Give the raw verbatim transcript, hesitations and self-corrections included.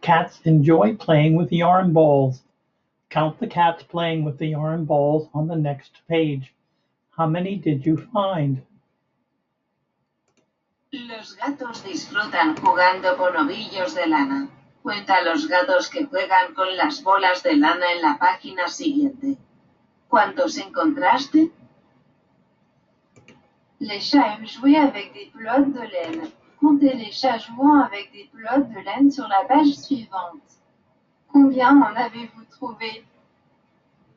Cats enjoy playing with yarn balls. Count the cats playing with the yarn balls on the next page. How many did you find? Los gatos disfrutan jugando con ovillos de lana. Cuenta los gatos que juegan con las bolas de lana en la página siguiente. ¿Cuántos encontraste? Les chats aiment jouer avec des pelotes de laine. Comptez les chats jouant avec des pelotes de laine sur la page suivante. Combien en avez-vous trouvé?